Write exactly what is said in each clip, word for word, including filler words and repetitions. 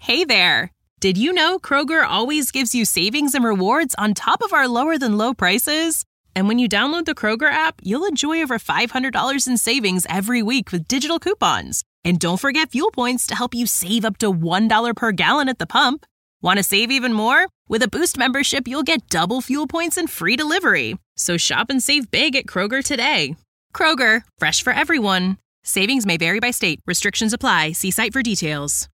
Hey there! Did you know Kroger always gives you savings and rewards on top of our lower-than-low prices? And when you download the Kroger app, you'll enjoy over five hundred dollars in savings every week with digital coupons. And don't forget fuel points to help you save up to one dollar per gallon at the pump. Want to save even more? With a Boost membership, you'll get double fuel points and free delivery. So shop and save big at Kroger today. Kroger, fresh for everyone. Savings may vary by state. Restrictions apply. See site for details.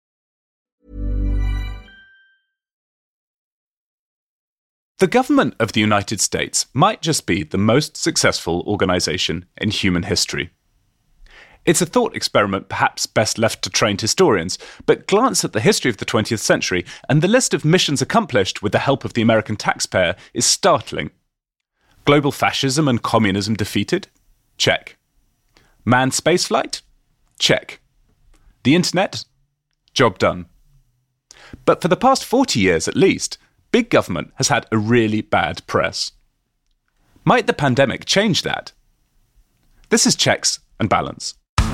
The government of the United States might just be the most successful organization in human history. It's a thought experiment perhaps best left to trained historians, but glance at the history of the twentieth century and the list of missions accomplished with the help of the American taxpayer is startling. Global fascism and communism defeated? Check. Manned spaceflight? Check. The internet? Job done. But for the past forty years at least, big government has had a really bad press. Might the pandemic change that? This is Checks and Balance.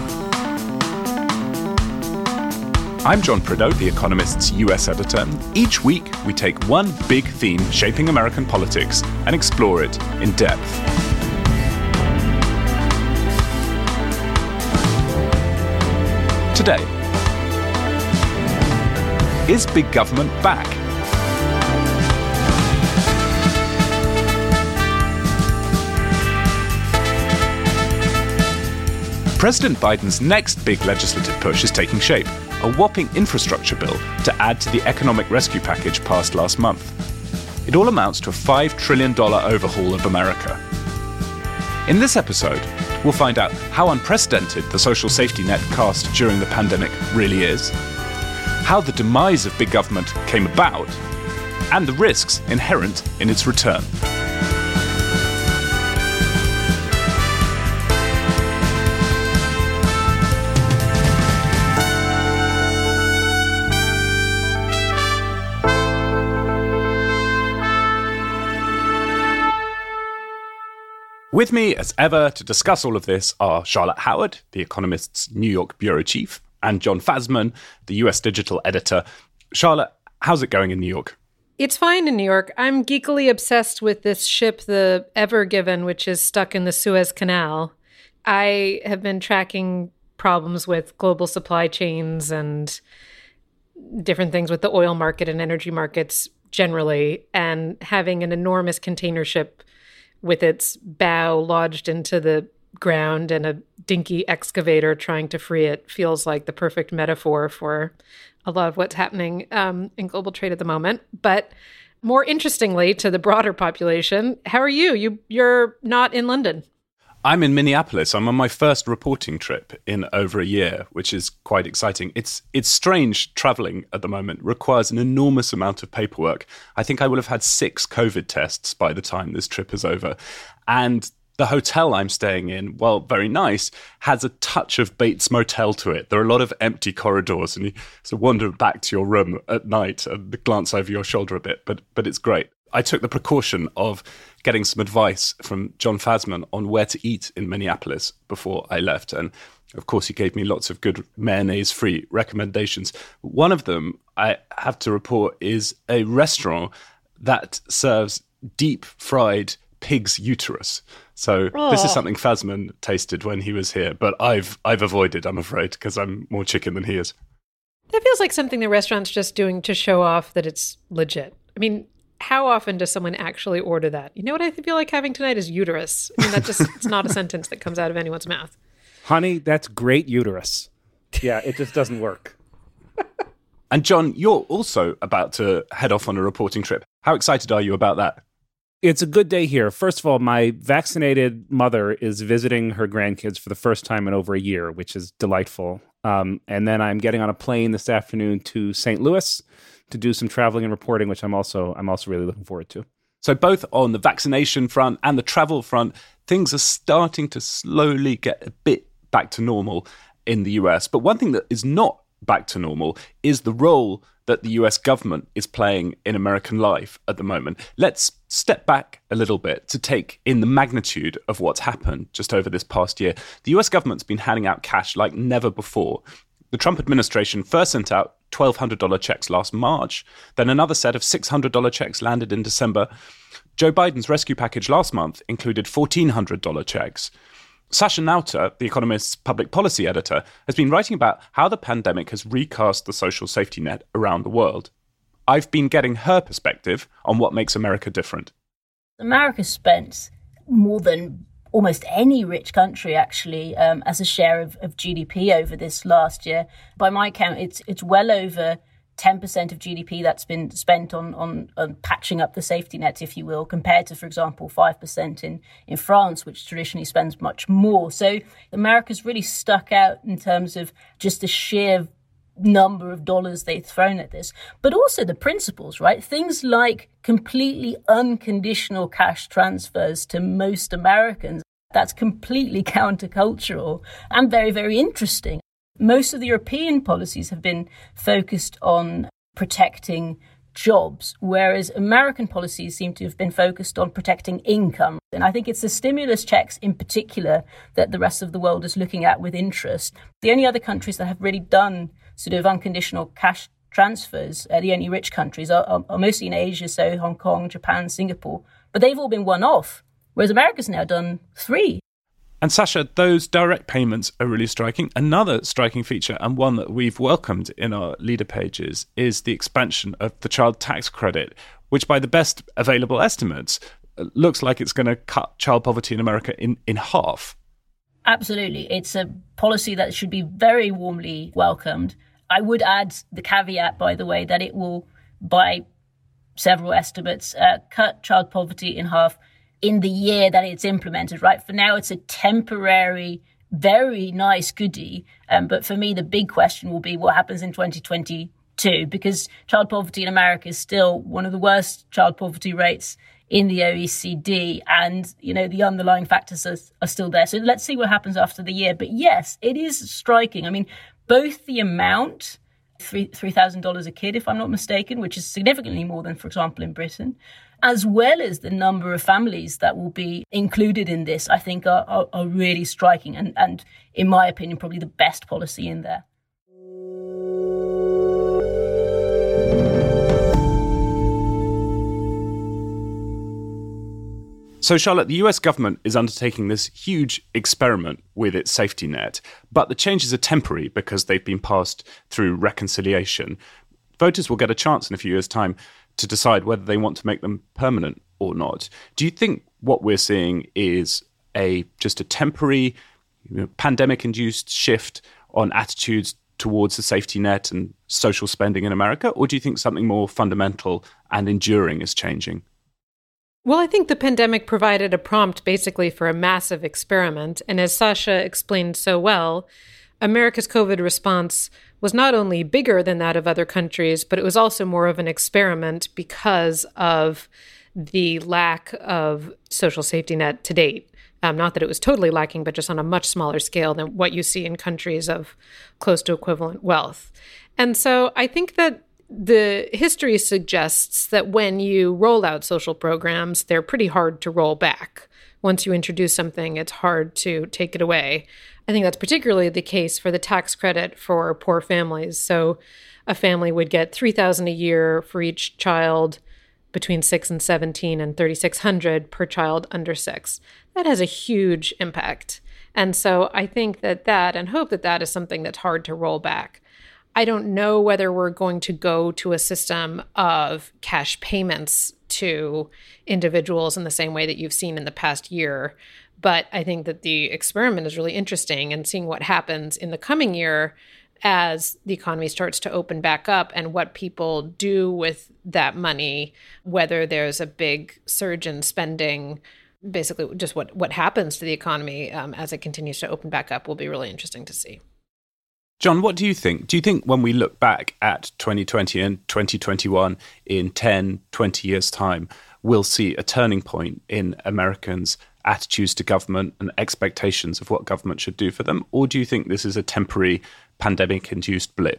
I'm John Prideaux, The Economist's U S editor. Each week, we take one big theme shaping American politics and explore it in depth. Today, is big government back? President Biden's next big legislative push is taking shape, a whopping infrastructure bill to add to the economic rescue package passed last month. It all amounts to a five trillion dollars overhaul of America. In this episode, we'll find out how unprecedented the social safety net cast during the pandemic really is, how the demise of big government came about, and the risks inherent in its return. With me, as ever, to discuss all of this are Charlotte Howard, The Economist's New York bureau chief, and Jon Fasman, the U S digital editor. Charlotte, how's it going in New York? It's fine in New York. I'm geekily obsessed with this ship, the Ever Given, which is stuck in the Suez Canal. I have been tracking problems with global supply chains and different things with the oil market and energy markets generally, and having an enormous container ship with its bow lodged into the ground and a dinky excavator trying to free it feels like the perfect metaphor for a lot of what's happening um, in global trade at the moment. But more interestingly to the broader population, how are you? you? You're not in London. I'm in Minneapolis. I'm on my first reporting trip in over a year, which is quite exciting. It's it's strange traveling at the moment. It requires an enormous amount of paperwork. I think I will have had six COVID tests by the time this trip is over. And the hotel I'm staying in, while very nice, has a touch of Bates Motel to it. There are a lot of empty corridors, and you sort of wander back to your room at night and glance over your shoulder a bit, but but it's great. I took the precaution of getting some advice from Jon Fasman on where to eat in Minneapolis before I left. And of course, he gave me lots of good mayonnaise-free recommendations. One of them, I have to report, is a restaurant that serves deep-fried pig's uterus. So oh. This is something Fasman tasted when he was here, but I've I've avoided, I'm afraid, because I'm more chicken than he is. That feels like something the restaurant's just doing to show off that it's legit. I mean, how often does someone actually order that? You know what I feel like having tonight is uterus. I mean, that just, it's not a sentence that comes out of anyone's mouth. Honey, that's great uterus. Yeah, it just doesn't work. And John, you're also about to head off on a reporting trip. How excited are you about that? It's a good day here. First of all, my vaccinated mother is visiting her grandkids for the first time in over a year, which is delightful. Um, and then I'm getting on a plane this afternoon to Saint Louis to do some traveling and reporting, which I'm also I'm also really looking forward to. So both on the vaccination front and the travel front, things are starting to slowly get a bit back to normal in the U S. But one thing that is not back to normal is the role that the U S government is playing in American life at the moment. Let's step back a little bit to take in the magnitude of what's happened just over this past year. The U S government's been handing out cash like never before The Trump administration first sent out twelve hundred dollars checks last March. Then another set of six hundred dollars checks landed in December. Joe Biden's rescue package last month included fourteen hundred dollars checks. Sasha Nauta, The Economist's public policy editor, has been writing about how the pandemic has recast the social safety net around the world. I've been getting her perspective on what makes America different. America spent more than almost any rich country, actually, um, as a share of, of G D P over this last year. By my count, it's it's well over ten percent of G D P that's been spent on, on, on patching up the safety net, if you will, compared to, for example, five percent in, in France, which traditionally spends much more. So America's really stuck out in terms of just the sheer number of dollars they've thrown at this, but also the principles, right? Things like completely unconditional cash transfers to most Americans. That's completely countercultural and very, very interesting. Most of the European policies have been focused on protecting jobs, whereas American policies seem to have been focused on protecting income. And I think it's the stimulus checks in particular that the rest of the world is looking at with interest. The only other countries that have really done sort of unconditional cash transfers, uh, the only rich countries, are, are, are mostly in Asia, so Hong Kong, Japan, Singapore. But they've all been one-off, whereas America's now done three. And Sasha, those direct payments are really striking. Another striking feature, and one that we've welcomed in our leader pages, is the expansion of the child tax credit, which by the best available estimates looks like it's going to cut child poverty in America in, in half. Absolutely. It's a policy that should be very warmly welcomed. I would add the caveat, by the way, that it will, by several estimates, uh, cut child poverty in half in the year that it's implemented, right? For now, it's a temporary, very nice goodie. Um, but for me, the big question will be what happens in twenty twenty-two, because child poverty in America is still one of the worst child poverty rates in the O E C D. And, you know, the underlying factors are, are still there. So let's see what happens after the year. But yes, it is striking. I mean, both the amount, three thousand dollars a kid, if I'm not mistaken, which is significantly more than, for example, in Britain, as well as the number of families that will be included in this, I think are, are, are really striking and, and, in my opinion, probably the best policy in there. So, Charlotte, the U S government is undertaking this huge experiment with its safety net, but the changes are temporary because they've been passed through reconciliation. Voters will get a chance in a few years' time to decide whether they want to make them permanent or not. Do you think what we're seeing is a just a temporary, you know, pandemic-induced shift on attitudes towards the safety net and social spending in America, or do you think something more fundamental and enduring is changing? Well, I think the pandemic provided a prompt basically for a massive experiment. And as Sasha explained so well, America's COVID response was not only bigger than that of other countries, but it was also more of an experiment because of the lack of social safety net to date. Um, not that it was totally lacking, but just on a much smaller scale than what you see in countries of close to equivalent wealth. And so I think that the history suggests that when you roll out social programs, they're pretty hard to roll back. Once you introduce something, it's hard to take it away. I think that's particularly the case for the tax credit for poor families. So a family would get three thousand dollars a year for each child between six and seventeen and three thousand six hundred dollars per child under six. That has a huge impact. And so I think that that and hope that that is something that's hard to roll back. I don't know whether we're going to go to a system of cash payments to individuals in the same way that you've seen in the past year. But I think that the experiment is really interesting, and seeing what happens in the coming year as the economy starts to open back up and what people do with that money, whether there's a big surge in spending, basically just what, what happens to the economy um, as it continues to open back up will be really interesting to see. John, what do you think? Do you think when we look back at twenty twenty and twenty twenty-one in ten, twenty years' time, we'll see a turning point in Americans' attitudes to government and expectations of what government should do for them? Or do you think this is a temporary pandemic-induced blip?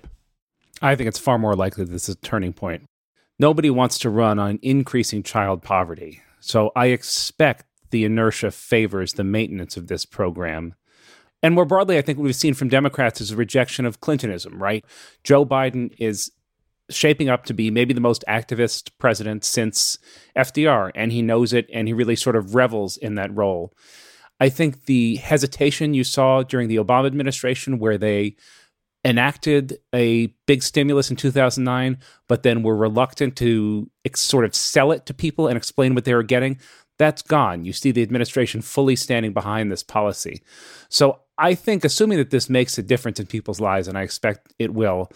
I think it's far more likely this is a turning point. Nobody wants to run on increasing child poverty. So I expect the inertia favors the maintenance of this program. And more broadly, I think what we've seen from Democrats is a rejection of Clintonism, right? Joe Biden is shaping up to be maybe the most activist president since F D R, and he knows it, and he really sort of revels in that role. I think the hesitation you saw during the Obama administration, where they enacted a big stimulus in two thousand nine, but then were reluctant to ex- sort of sell it to people and explain what they were getting, that's gone. You see the administration fully standing behind this policy. So I think, assuming that this makes a difference in people's lives, and I expect it will,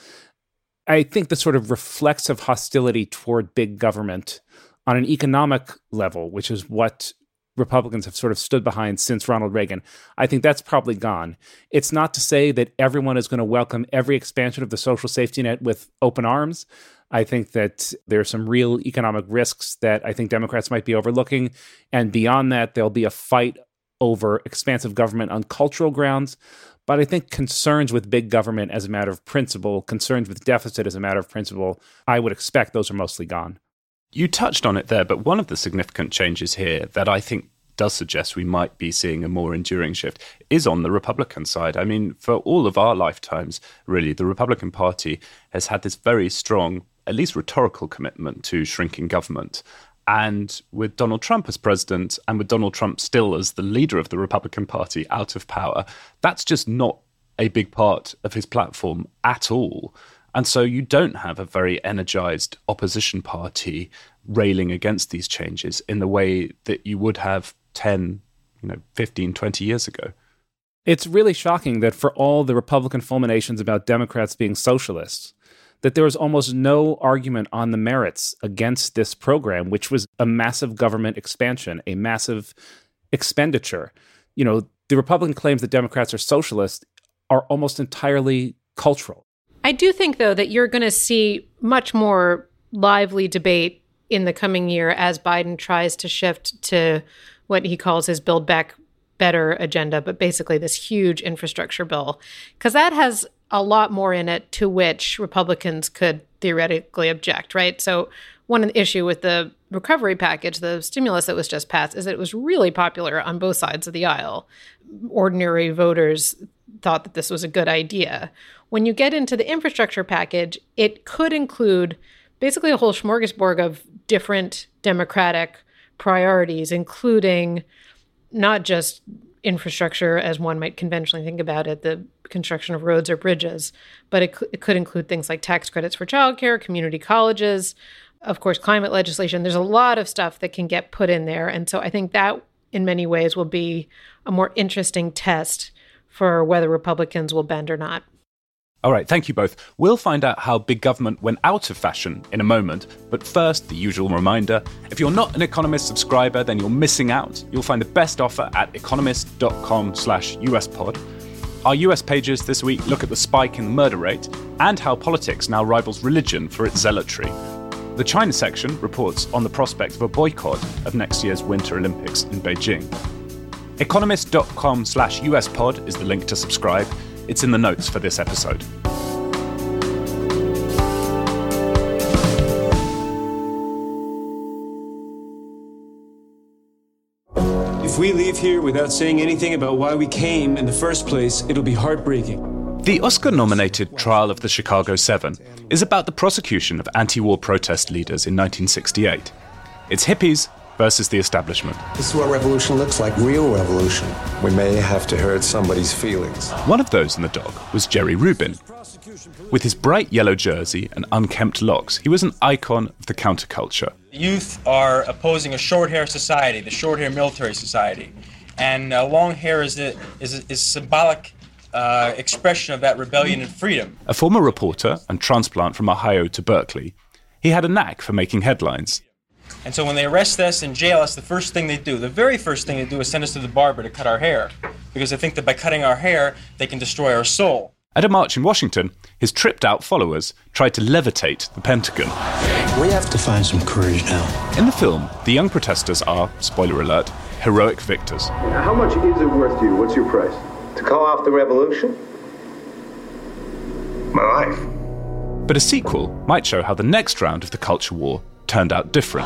I think the sort of reflexive hostility toward big government on an economic level, which is what Republicans have sort of stood behind since Ronald Reagan, I think that's probably gone. It's not to say that everyone is going to welcome every expansion of the social safety net with open arms. I think that there are some real economic risks that I think Democrats might be overlooking. And beyond that, there'll be a fight over expansive government on cultural grounds. But I think concerns with big government as a matter of principle, concerns with deficit as a matter of principle, I would expect those are mostly gone. You touched on it there, but one of the significant changes here that I think does suggest we might be seeing a more enduring shift is on the Republican side. I mean, for all of our lifetimes, really, the Republican Party has had this very strong, at least rhetorical commitment to shrinking government. And with Donald Trump as president, and with Donald Trump still as the leader of the Republican Party out of power, that's just not a big part of his platform at all. And so you don't have a very energized opposition party railing against these changes in the way that you would have ten, you know, fifteen, twenty years ago. It's really shocking that for all the Republican fulminations about Democrats being socialists, that there was almost no argument on the merits against this program, which was a massive government expansion, a massive expenditure. You know, the Republican claims that Democrats are socialists are almost entirely cultural. I do think, though, that you're going to see much more lively debate in the coming year as Biden tries to shift to what he calls his Build Back Better agenda, but basically this huge infrastructure bill, because that has a lot more in it to which Republicans could theoretically object, right? So one issue with the recovery package, the stimulus that was just passed, is that it was really popular on both sides of the aisle. Ordinary voters thought that this was a good idea. When you get into the infrastructure package, it could include basically a whole smorgasbord of different Democratic priorities, including not just infrastructure as one might conventionally think about it, the construction of roads or bridges, but it, it could include things like tax credits for childcare, community colleges, of course, climate legislation. There's a lot of stuff that can get put in there. And so I think that in many ways will be a more interesting test for whether Republicans will bend or not. All right, thank you both. We'll find out how big government went out of fashion in a moment. But first, the usual reminder. If you're not an Economist subscriber, then you're missing out. You'll find the best offer at economist.com slash USpod. Our U S pages this week look at the spike in the murder rate and how politics now rivals religion for its zealotry. The China section reports on the prospect of a boycott of next year's Winter Olympics in Beijing. Economist.com slash USpod is the link to subscribe. It's in the notes for this episode. If we leave here without saying anything about why we came in the first place, it'll be heartbreaking. The Oscar-nominated Trial of the Chicago Seven is about the prosecution of anti-war protest leaders in nineteen sixty-eight. It's hippies versus the establishment. This is what revolution looks like, real revolution. We may have to hurt somebody's feelings. One of those in the dock was Jerry Rubin. With his bright yellow jersey and unkempt locks, he was an icon of the counterculture. Youth are opposing a short hair society, the short hair military society. And uh, long hair is a, is a, is symbolic uh, expression of that rebellion and freedom. A former reporter and transplant from Ohio to Berkeley, he had a knack for making headlines. And so when they arrest us and jail us, the first thing they do, the very first thing they do is send us to the barber to cut our hair. Because they think that by cutting our hair, they can destroy our soul. At a march in Washington, his tripped-out followers tried to levitate the Pentagon. We have to find some courage now. In the film, the young protesters are, spoiler alert, heroic victors. How much is it worth to you? What's your price? To call off the revolution? My life. But a sequel might show how the next round of the culture war turned out different.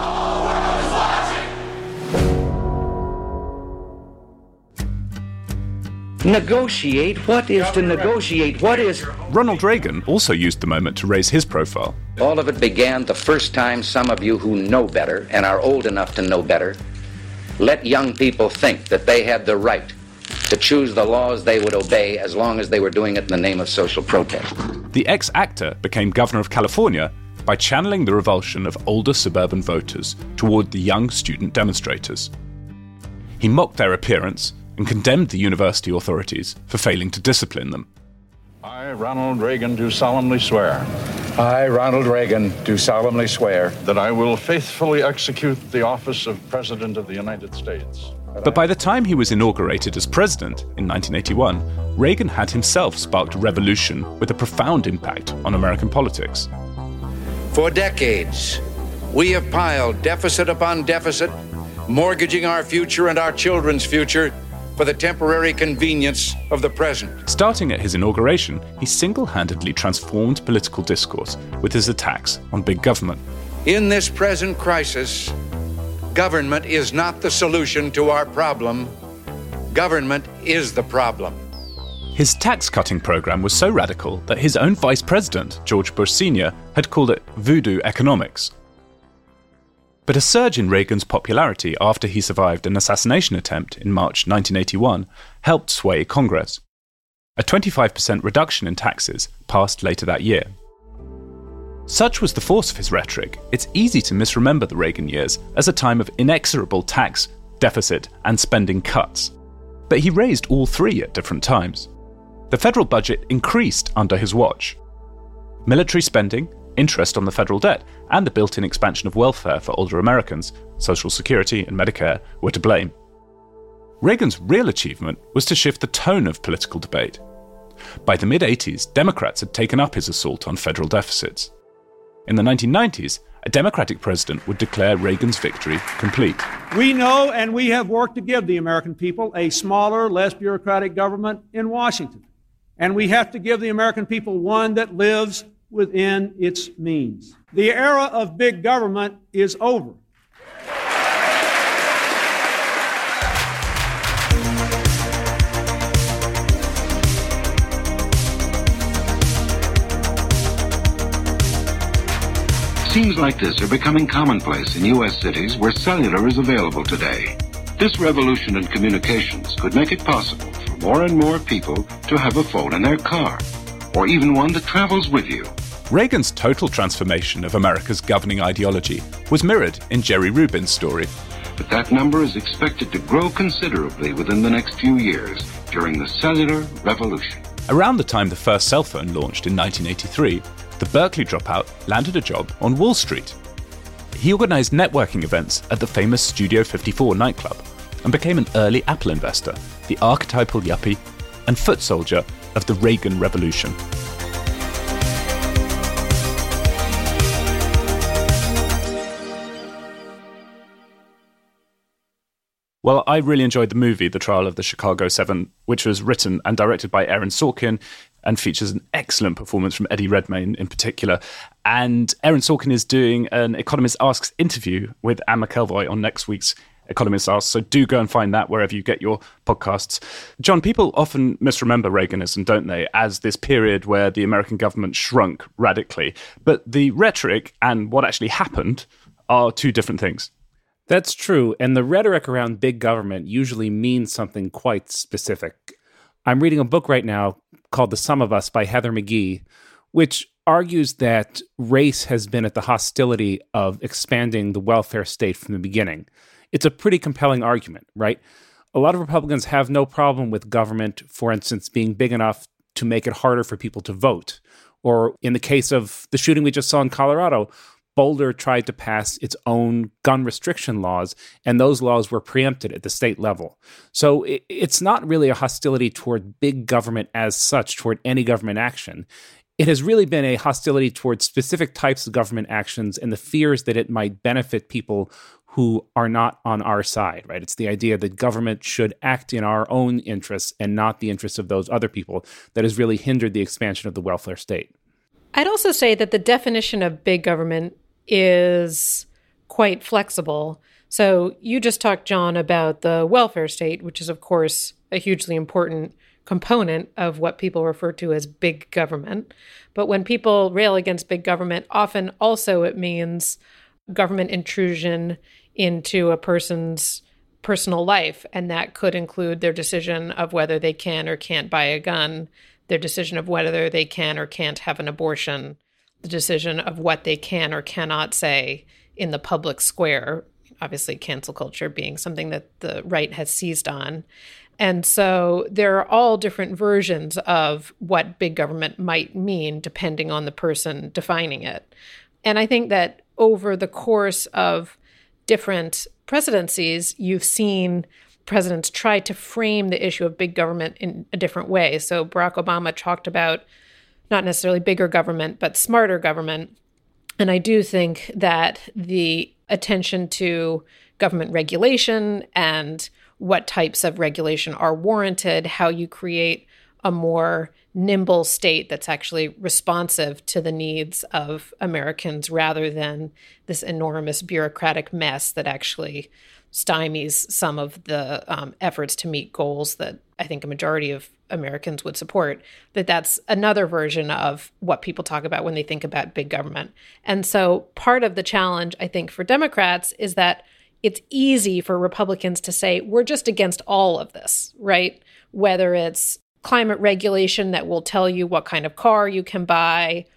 Negotiate? What is to negotiate? What is... Ronald Reagan also used the moment to raise his profile. All of it began the first time some of you who know better and are old enough to know better let young people think that they had the right to choose the laws they would obey as long as they were doing it in the name of social protest. The ex-actor became governor of California by channeling the revulsion of older suburban voters toward the young student demonstrators. He mocked their appearance and condemned the university authorities for failing to discipline them. I, Ronald Reagan, do solemnly swear. I, Ronald Reagan, do solemnly swear that I will faithfully execute the office of President of the United States. But by the time he was inaugurated as president in nineteen eighty-one, Reagan had himself sparked a revolution with a profound impact on American politics. For decades, we have piled deficit upon deficit, mortgaging our future and our children's future for the temporary convenience of the present. Starting at his inauguration, he single-handedly transformed political discourse with his attacks on big government. In this present crisis, government is not the solution to our problem. Government is the problem. His tax-cutting program was so radical that his own vice president, George Bush Senior, had called it voodoo economics. But a surge in Reagan's popularity after he survived an assassination attempt in March nineteen eighty-one helped sway Congress. A twenty-five percent reduction in taxes passed later that year. Such was the force of his rhetoric, it's easy to misremember the Reagan years as a time of inexorable tax, deficit, and spending cuts. But he raised all three at different times. The federal budget increased under his watch. Military spending, interest on the federal debt, and the built-in expansion of welfare for older Americans, Social Security and Medicare, were to blame. Reagan's real achievement was to shift the tone of political debate. By the mid-eighties, Democrats had taken up his assault on federal deficits. In the nineteen nineties, a Democratic president would declare Reagan's victory complete. We know and we have worked to give the American people a smaller, less bureaucratic government in Washington. And we have to give the American people one that lives within its means. The era of big government is over. Scenes like this are becoming commonplace in U S cities where cellular is available today. This revolution in communications could make it possible for more and more people to have a phone in their car, or even one that travels with you. Reagan's total transformation of America's governing ideology was mirrored in Jerry Rubin's story. But that number is expected to grow considerably within the next few years during the cellular revolution. Around the time the first cell phone launched in nineteen eighty-three, the Berkeley dropout landed a job on Wall Street. He organized networking events at the famous Studio fifty-four nightclub and became an early Apple investor, the archetypal yuppie and foot soldier of the Reagan Revolution. Well, I really enjoyed the movie, The Trial of the Chicago Seven, which was written and directed by Aaron Sorkin and features an excellent performance from Eddie Redmayne in particular. And Aaron Sorkin is doing an Economist Asks interview with Anne McElvoy on next week's Economist Asks, so do go and find that wherever you get your podcasts. John, people often misremember Reaganism, don't they, as this period where the American government shrunk radically. But the rhetoric and what actually happened are two different things. That's true, and the rhetoric around big government usually means something quite specific. I'm reading a book right now called The Sum of Us by Heather McGhee, which argues that race has been at the hostility of expanding the welfare state from the beginning. It's a pretty compelling argument, right? A lot of Republicans have no problem with government, for instance, being big enough to make it harder for people to vote. Or in the case of the shooting we just saw in Colorado, Boulder tried to pass its own gun restriction laws, and those laws were preempted at the state level. So it, it's not really a hostility toward big government as such, toward any government action. It has really been a hostility towards specific types of government actions and the fears that it might benefit people who are not on our side, right? It's the idea that government should act in our own interests and not the interests of those other people that has really hindered the expansion of the welfare state. I'd also say that the definition of big government is quite flexible. So you just talked, John, about the welfare state, which is, of course, a hugely important component of what people refer to as big government. But when people rail against big government, often also it means government intrusion into a person's personal life. And that could include their decision of whether they can or can't buy a gun, their decision of whether they can or can't have an abortion, the decision of what they can or cannot say in the public square, obviously cancel culture being something that the right has seized on. And so there are all different versions of what big government might mean depending on the person defining it. And I think that over the course of different presidencies, you've seen presidents try to frame the issue of big government in a different way. So Barack Obama talked about not necessarily bigger government, but smarter government. And I do think that the attention to government regulation and what types of regulation are warranted, how you create a more nimble state that's actually responsive to the needs of Americans rather than this enormous bureaucratic mess that actually stymies some of the um, efforts to meet goals that I think a majority of Americans would support, that that's another version of what people talk about when they think about big government. And so part of the challenge, I think, for Democrats is that it's easy for Republicans to say, we're just against all of this, right? Whether it's climate regulation that will tell you what kind of car you can buy,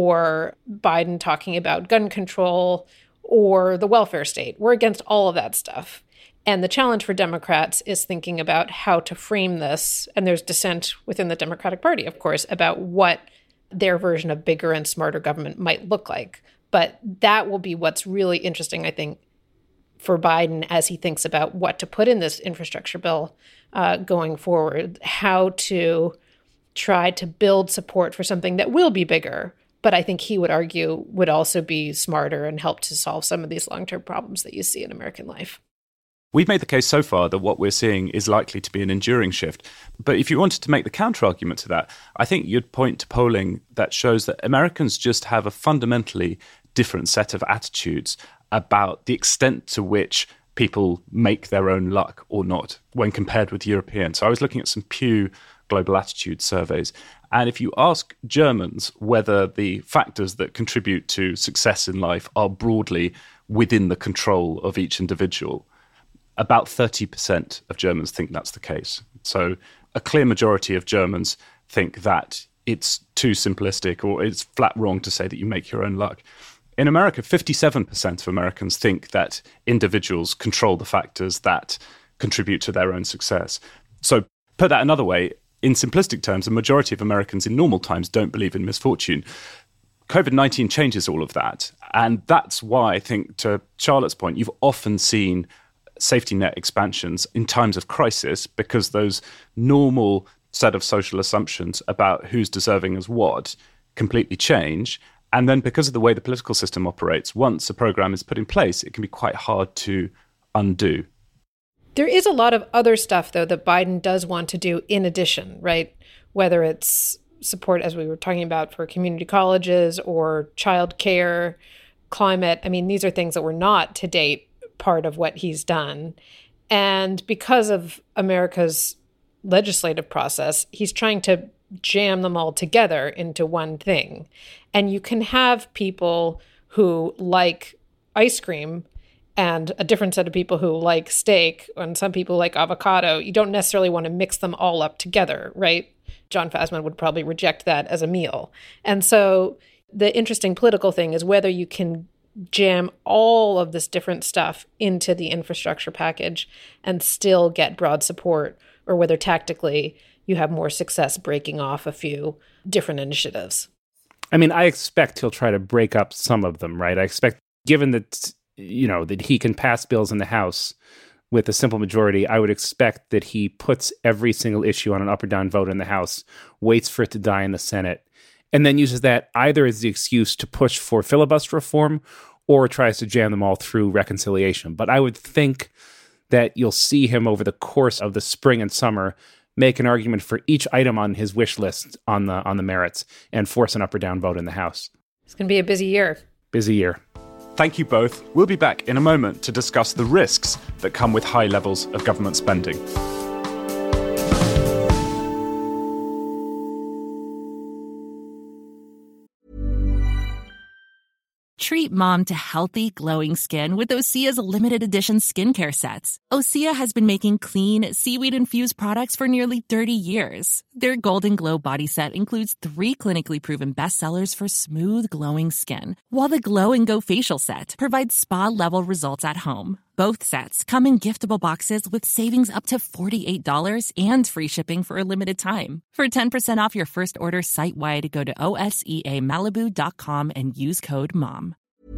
or Biden talking about gun control, or the welfare state. We're against all of that stuff. And the challenge for Democrats is thinking about how to frame this. And there's dissent within the Democratic Party, of course, about what their version of bigger and smarter government might look like. But that will be what's really interesting, I think, for Biden as he thinks about what to put in this infrastructure bill uh, going forward, how to try to build support for something that will be bigger, but I think he would argue would also be smarter and help to solve some of these long-term problems that you see in American life. We've made the case so far that what we're seeing is likely to be an enduring shift. But if you wanted to make the counter-argument to that, I think you'd point to polling that shows that Americans just have a fundamentally different set of attitudes about the extent to which people make their own luck or not when compared with Europeans. So I was looking at some Pew Global Attitude surveys. And if you ask Germans whether the factors that contribute to success in life are broadly within the control of each individual, about thirty percent of Germans think that's the case. So a clear majority of Germans think that it's too simplistic or it's flat wrong to say that you make your own luck. In America, fifty-seven percent of Americans think that individuals control the factors that contribute to their own success. So put that another way, in simplistic terms, a majority of Americans in normal times don't believe in misfortune. COVID nineteen changes all of that. And that's why I think, to Charlotte's point, you've often seen safety net expansions in times of crisis because those normal set of social assumptions about who's deserving as what completely change. And then because of the way the political system operates, once a program is put in place, it can be quite hard to undo. There is a lot of other stuff, though, that Biden does want to do in addition, right? Whether it's support, as we were talking about, for community colleges or childcare, climate. I mean, these are things that were not to date part of what he's done. And because of America's legislative process, he's trying to jam them all together into one thing. And you can have people who like ice cream and a different set of people who like steak, and some people like avocado. You don't necessarily want to mix them all up together, right? John Fasman would probably reject that as a meal. And so the interesting political thing is whether you can jam all of this different stuff into the infrastructure package and still get broad support, or whether tactically you have more success breaking off a few different initiatives. I mean, I expect he'll try to break up some of them, right? I expect, given that, you know, that he can pass bills in the House with a simple majority, I would expect that he puts every single issue on an up or down vote in the House, waits for it to die in the Senate, and then uses that either as the excuse to push for filibuster reform or tries to jam them all through reconciliation. But I would think that you'll see him over the course of the spring and summer make an argument for each item on his wish list on the on the merits and force an up or down vote in the House. It's going to be a busy year. Busy year. Thank you both. We'll be back in a moment to discuss the risks that come with high levels of government spending. Treat mom to healthy, glowing skin with Osea's limited edition skincare sets. Osea has been making clean, seaweed-infused products for nearly thirty years. Their Golden Glow body set includes three clinically proven bestsellers for smooth, glowing skin, while the Glow and Go facial set provides spa-level results at home. Both sets come in giftable boxes with savings up to forty-eight dollars and free shipping for a limited time. For ten percent off your first order site-wide, go to O S E A Malibu dot com and use code MOM.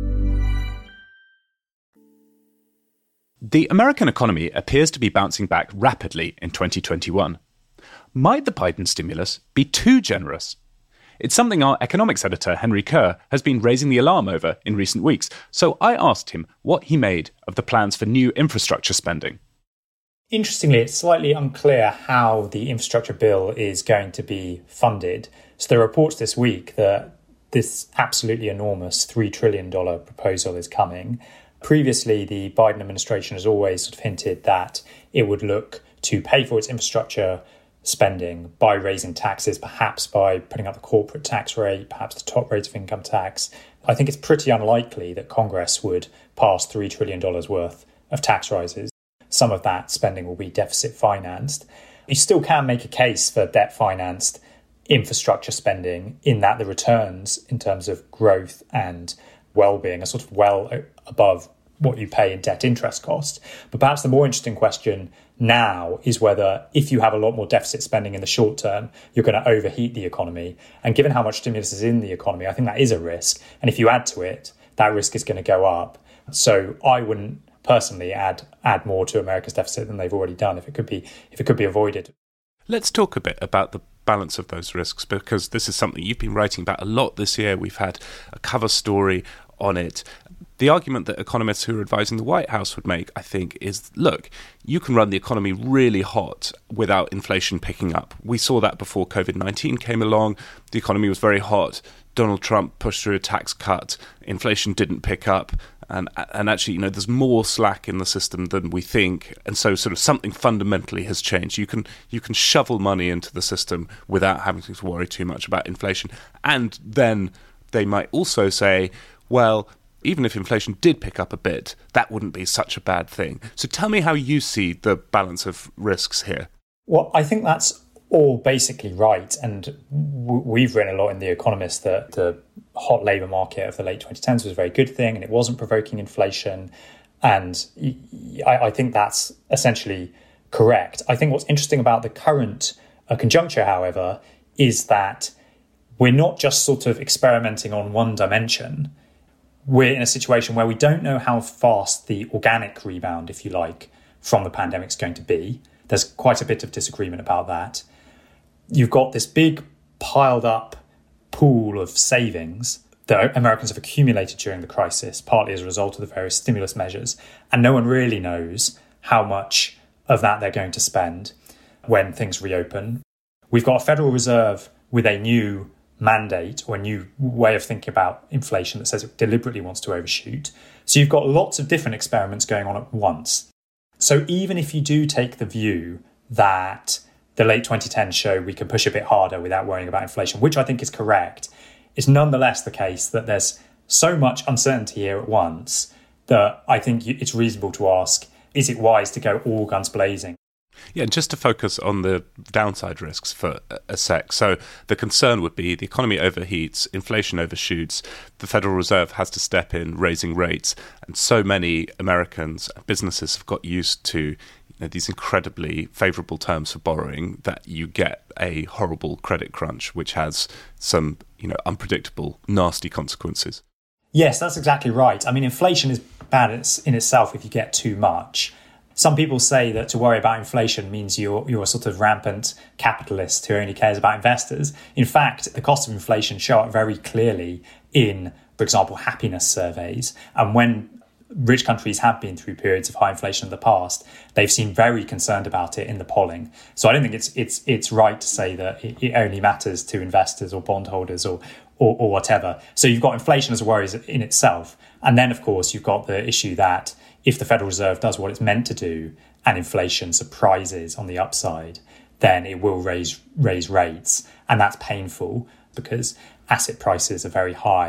The American economy appears to be bouncing back rapidly in twenty twenty-one. Might the Biden stimulus be too generous? It's something our economics editor, Henry Kerr, has been raising the alarm over in recent weeks. So I asked him what he made of the plans for new infrastructure spending. Interestingly, it's slightly unclear how the infrastructure bill is going to be funded. So there are reports this week that this absolutely enormous three trillion dollars proposal is coming. Previously, the Biden administration has always sort of hinted that it would look to pay for its infrastructure spending by raising taxes, perhaps by putting up the corporate tax rate, perhaps the top rate of income tax. I think it's pretty unlikely that Congress would pass three trillion dollars worth of tax rises. Some of that spending will be deficit financed. You still can make a case for debt financed infrastructure spending in that the returns in terms of growth and well-being are sort of well above what you pay in debt interest costs. But perhaps the more interesting question now is whether if you have a lot more deficit spending in the short term, you're going to overheat the economy. And given how much stimulus is in the economy, I think that is a risk. And if you add to it, that risk is going to go up. So I wouldn't personally add add more to America's deficit than they've already done if it could be if it could be avoided. Let's talk a bit about the balance of those risks, because this is something you've been writing about a lot this year. We've had a cover story on it. The argument that economists who are advising the White House would make, I think, is, look, you can run the economy really hot without inflation picking up. We saw that before covid nineteen came along. The economy was very hot. Donald Trump pushed through a tax cut. Inflation didn't pick up. And and actually, you know, there's more slack in the system than we think. And so sort of something fundamentally has changed. You can you can shovel money into the system without having to worry too much about inflation. And then they might also say, well, even if inflation did pick up a bit, that wouldn't be such a bad thing. So tell me how you see the balance of risks here. Well, I think that's all basically right. And w- we've written a lot in The Economist that the hot labour market of the late twenty tens was a very good thing and it wasn't provoking inflation. And I, I think that's essentially correct. I think what's interesting about the current uh, conjuncture, however, is that we're not just sort of experimenting on one dimension. We're in a situation where we don't know how fast the organic rebound, if you like, from the pandemic is going to be. There's quite a bit of disagreement about that. You've got this big piled up pool of savings that Americans have accumulated during the crisis, partly as a result of the various stimulus measures. And no one really knows how much of that they're going to spend when things reopen. We've got a Federal Reserve with a new mandate or a new way of thinking about inflation that says it deliberately wants to overshoot. So you've got lots of different experiments going on at once. So even if you do take the view that the late twenty tens show we can push a bit harder without worrying about inflation, which I think is correct, it's nonetheless the case that there's so much uncertainty here at once that I think it's reasonable to ask, is it wise to go all guns blazing? Yeah, and just to focus on the downside risks for a sec. So the concern would be the economy overheats, inflation overshoots, the Federal Reserve has to step in, raising rates, and so many Americans, businesses have got used to you know, these incredibly favourable terms for borrowing that you get a horrible credit crunch, which has some you know unpredictable, nasty consequences. Yes, that's exactly right. I mean, inflation is bad in itself if you get too much. Some people say that to worry about inflation means you're you're a sort of rampant capitalist who only cares about investors. In fact, the cost of inflation show up very clearly in, for example, happiness surveys. And when rich countries have been through periods of high inflation in the past, they've seemed very concerned about it in the polling. So I don't think it's it's it's right to say that it, it only matters to investors or bondholders or, or or whatever. So you've got inflation as a worry in itself. And then, of course, you've got the issue that if the Federal Reserve does what it's meant to do and inflation surprises on the upside, then it will raise raise rates. And that's painful because asset prices are very high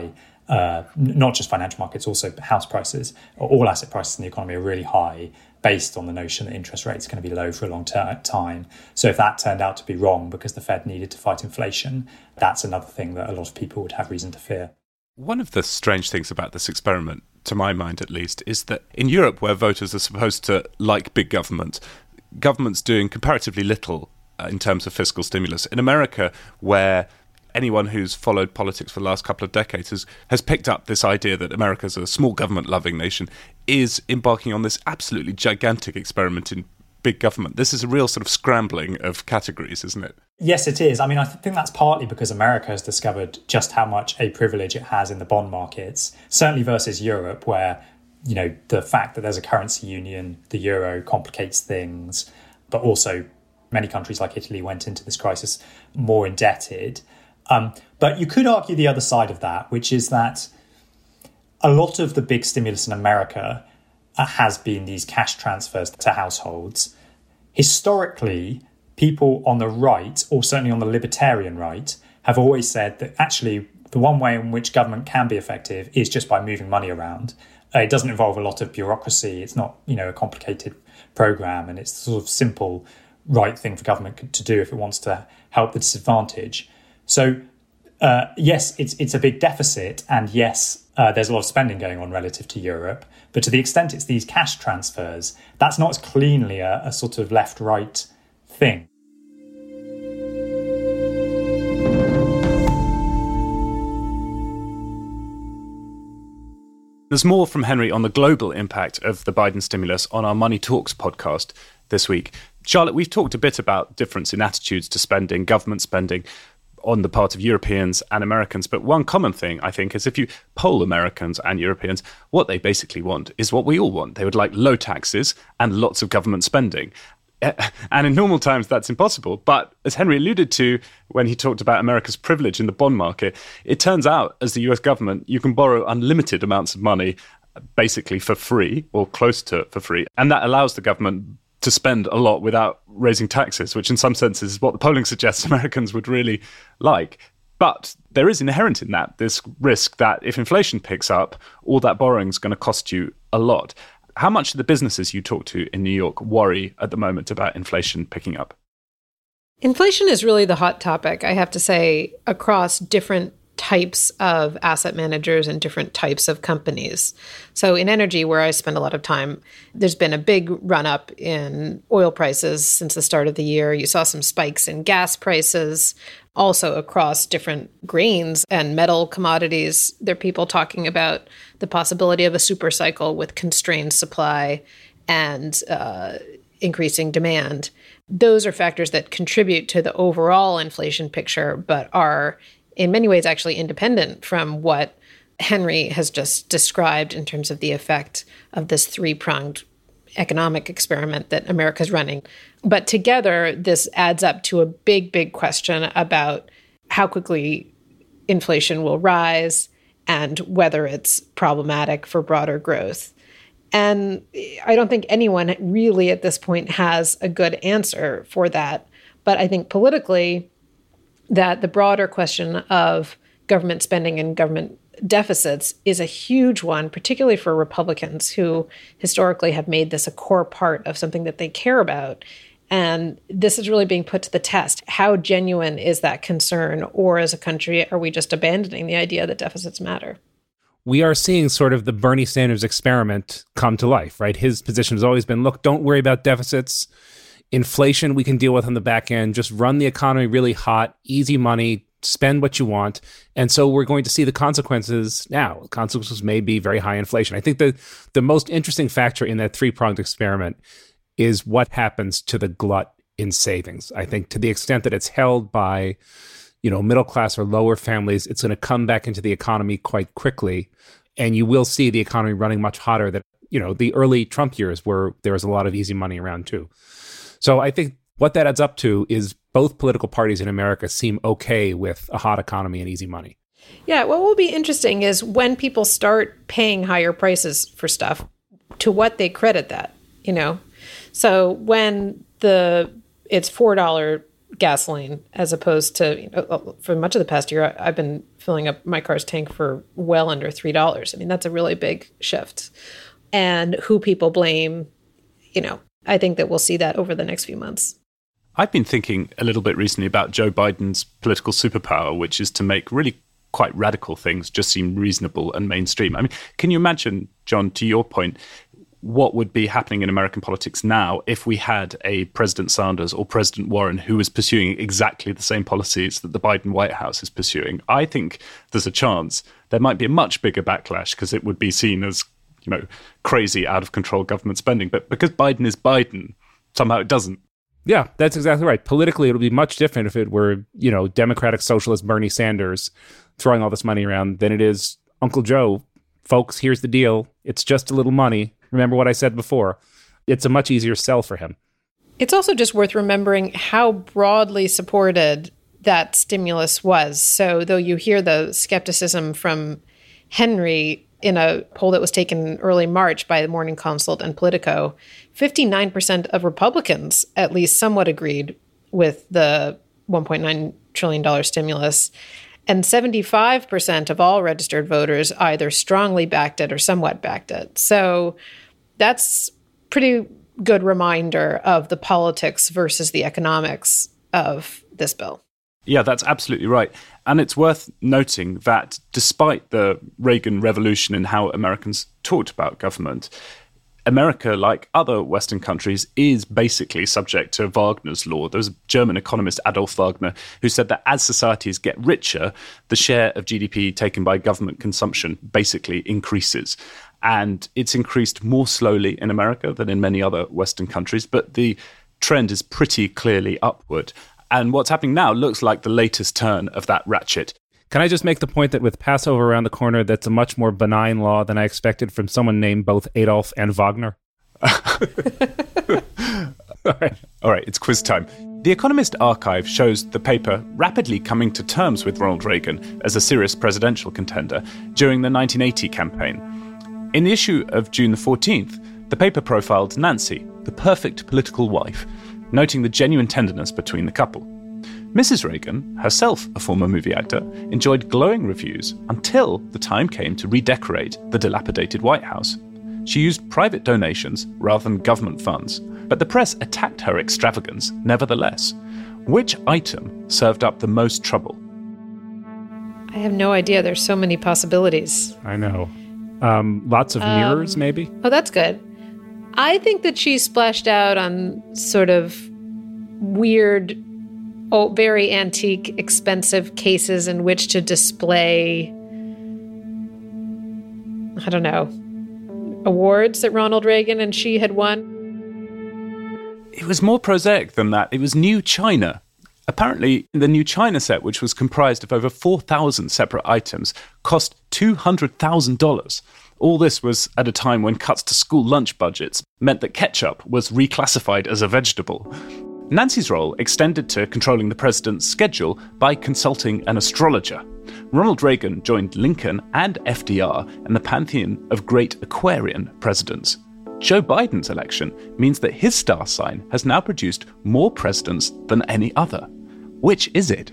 uh, not just financial markets, also house prices, or all asset prices in the economy are really high, based on the notion that interest rates are going to be low for a long ter- time. So if that turned out to be wrong because the Fed needed to fight inflation, that's another thing that a lot of people would have reason to fear. One of the strange things about this experiment, to my mind at least, is that in Europe, where voters are supposed to like big government, government's doing comparatively little uh, in terms of fiscal stimulus. In America, where anyone who's followed politics for the last couple of decades has, has picked up this idea that America's a small government-loving nation, is embarking on this absolutely gigantic experiment in big government. This is a real sort of scrambling of categories, isn't it? Yes, it is. I mean, I think that's partly because America has discovered just how much a privilege it has in the bond markets, certainly versus Europe, where, you know, the fact that there's a currency union, the euro, complicates things, but also many countries like Italy went into this crisis more indebted. Um, but you could argue the other side of that, which is that a lot of the big stimulus in America uh, has been these cash transfers to households. Historically, people on the right, or certainly on the libertarian right, have always said that actually the one way in which government can be effective is just by moving money around. Uh, it doesn't involve a lot of bureaucracy. It's not, you know, a complicated program, and it's the sort of simple right thing for government to do if it wants to help the disadvantaged. So, uh, yes, it's it's a big deficit, and yes, uh, there's a lot of spending going on relative to Europe. But to the extent it's these cash transfers, that's not as cleanly a, a sort of left-right thing. There's more from Henry on the global impact of the Biden stimulus on our Money Talks podcast this week. Charlotte, we've talked a bit about difference in attitudes to spending, government spending on the part of Europeans and Americans. But one common thing, I think, is if you poll Americans and Europeans, what they basically want is what we all want. They would like low taxes and lots of government spending. And in normal times, that's impossible. But as Henry alluded to when he talked about America's privilege in the bond market, it turns out, as the U S government, you can borrow unlimited amounts of money basically for free or close to for free. And that allows the government to spend a lot without raising taxes, which in some senses is what the polling suggests Americans would really like. But there is inherent in that this risk that if inflation picks up, all that borrowing is going to cost you a lot. How much do the businesses you talk to in New York worry at the moment about inflation picking up? Inflation is really the hot topic, I have to say, across different types of asset managers and different types of companies. So in energy, where I spend a lot of time, there's been a big run up in oil prices since the start of the year. You saw some spikes in gas prices. Also across different grains and metal commodities, there are people talking about the possibility of a super cycle with constrained supply and uh, increasing demand. Those are factors that contribute to the overall inflation picture, but are in many ways actually independent from what Henry has just described in terms of the effect of this three-pronged economic experiment that America's running. But together, this adds up to a big, big question about how quickly inflation will rise and whether it's problematic for broader growth. And I don't think anyone really at this point has a good answer for that. But I think politically, that the broader question of government spending and government deficits is a huge one, particularly for Republicans who historically have made this a core part of something that they care about. And this is really being put to the test. How genuine is that concern? Or as a country, are we just abandoning the idea that deficits matter? We are seeing sort of the Bernie Sanders experiment come to life, right? His position has always been, look, don't worry about deficits. Inflation we can deal with on the back end. Just run the economy really hot, easy money, spend what you want. And so we're going to see the consequences now. The consequences may be very high inflation. I think the, the most interesting factor in that three-pronged experiment is what happens to the glut in savings. I think to the extent that it's held by, you know, middle class or lower families, it's going to come back into the economy quite quickly. And you will see the economy running much hotter than, you know, the early Trump years where there was a lot of easy money around too. So I think what that adds up to is both political parties in America seem okay with a hot economy and easy money. Yeah, what will be interesting is when people start paying higher prices for stuff, to what they credit that, you know? So when the it's four dollars gasoline, as opposed to, you know, for much of the past year, I've been filling up my car's tank for well under three dollars. I mean, that's a really big shift. And who people blame, you know, I think that we'll see that over the next few months. I've been thinking a little bit recently about Joe Biden's political superpower, which is to make really quite radical things just seem reasonable and mainstream. I mean, can you imagine, John, to your point, what would be happening in American politics now if we had a President Sanders or President Warren who was pursuing exactly the same policies that the Biden White House is pursuing? I think there's a chance there might be a much bigger backlash because it would be seen as, you know, crazy, out of control government spending. But because Biden is Biden, somehow it doesn't. Yeah, that's exactly right. Politically, it'll be much different if it were, you know, Democratic Socialist Bernie Sanders throwing all this money around than it is Uncle Joe. Folks, here's the deal. It's just a little money. Remember what I said before. It's a much easier sell for him. It's also just worth remembering how broadly supported that stimulus was. So though you hear the skepticism from Henry in a poll that was taken in early March by the Morning Consult and Politico, fifty-nine percent of Republicans at least somewhat agreed with the one point nine trillion dollars stimulus. And seventy-five percent of all registered voters either strongly backed it or somewhat backed it. So that's pretty good reminder of the politics versus the economics of this bill. Yeah, that's absolutely right. And it's worth noting that despite the Reagan revolution in how Americans talked about government, America, like other Western countries, is basically subject to Wagner's law. There was a German economist, Adolf Wagner, who said that as societies get richer, the share of G D P taken by government consumption basically increases. And it's increased more slowly in America than in many other Western countries, but the trend is pretty clearly upward. And what's happening now looks like the latest turn of that ratchet. Can I just make the point that with Passover around the corner, that's a much more benign law than I expected from someone named both Adolf and Wagner? All right. All right, it's quiz time. The Economist Archive shows the paper rapidly coming to terms with Ronald Reagan as a serious presidential contender during the nineteen eighty campaign. In the issue of June the fourteenth, the paper profiled Nancy, the perfect political wife, noting the genuine tenderness between the couple. Missus Reagan, herself a former movie actor, enjoyed glowing reviews until the time came to redecorate the dilapidated White House. She used private donations rather than government funds, but the press attacked her extravagance nevertheless. Which item served up the most trouble? I have no idea. There's so many possibilities. I know. Um, lots of Um, mirrors, maybe? Oh, that's good. I think that she splashed out on sort of weird, oh, very antique, expensive cases in which to display, I don't know, awards that Ronald Reagan and she had won. It was more prosaic than that. It was New China. Apparently, the New China set, which was comprised of over four thousand separate items, cost two hundred thousand dollars. All this was at a time when cuts to school lunch budgets meant that ketchup was reclassified as a vegetable. Nancy's role extended to controlling the president's schedule by consulting an astrologer. Ronald Reagan joined Lincoln and F D R in the pantheon of great Aquarian presidents. Joe Biden's election means that his star sign has now produced more presidents than any other. Which is it?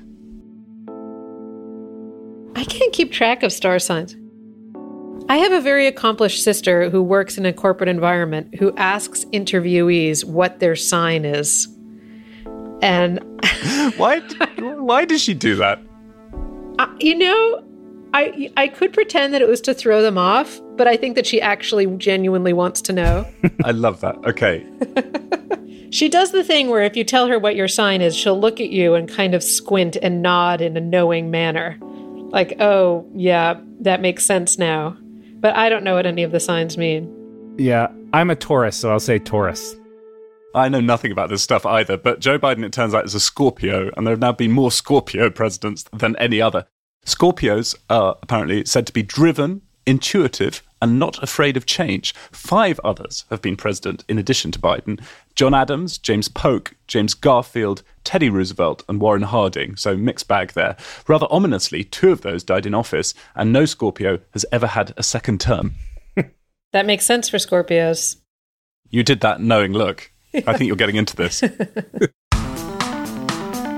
I can't keep track of star signs. I have a very accomplished sister who works in a corporate environment who asks interviewees what their sign is. And why why does she do that? Uh, you know, I I could pretend that it was to throw them off, but I think that she actually genuinely wants to know. I love that. Okay. She does the thing where if you tell her what your sign is, she'll look at you and kind of squint and nod in a knowing manner. Like, oh, yeah, that makes sense now. But I don't know what any of the signs mean. Yeah, I'm a Taurus, so I'll say Taurus. I know nothing about this stuff either, but Joe Biden, it turns out, is a Scorpio, and there have now been more Scorpio presidents than any other. Scorpios are apparently said to be driven, intuitive, and not afraid of change. Five others have been president in addition to Biden. John Adams, James Polk, James Garfield, Teddy Roosevelt, and Warren Harding, so mixed bag there. Rather ominously, two of those died in office, and no Scorpio has ever had a second term. That makes sense for Scorpios. You did that knowing look. I think you're getting into this.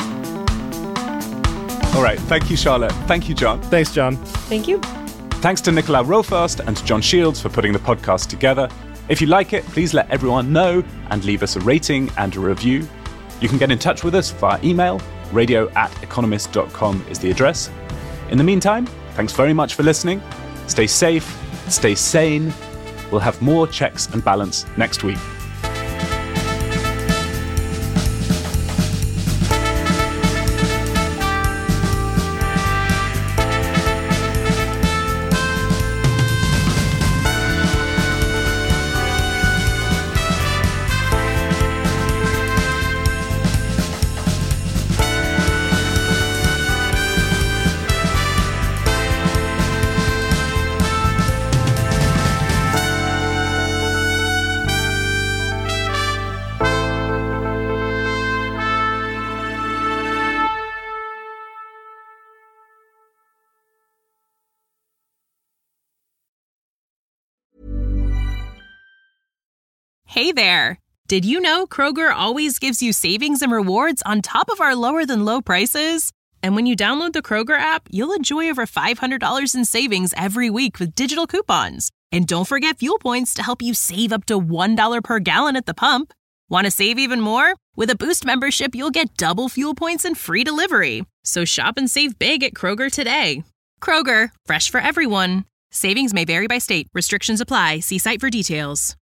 All right. Thank you, Charlotte. Thank you, John. Thanks, John. Thank you. Thanks to Nicola Rofast and to John Shields for putting the podcast together. If you like it, please let everyone know and leave us a rating and a review. You can get in touch with us via email. radio at economist dot com is the address. In the meantime, thanks very much for listening. Stay safe, stay sane. We'll have more checks and balance next week. Hey there! Did you know Kroger always gives you savings and rewards on top of our lower than low prices? And when you download the Kroger app, you'll enjoy over five hundred dollars in savings every week with digital coupons. And don't forget fuel points to help you save up to one dollar per gallon at the pump. Want to save even more? With a Boost membership, you'll get double fuel points and free delivery. So shop and save big at Kroger today. Kroger, fresh for everyone. Savings may vary by state. Restrictions apply. See site for details.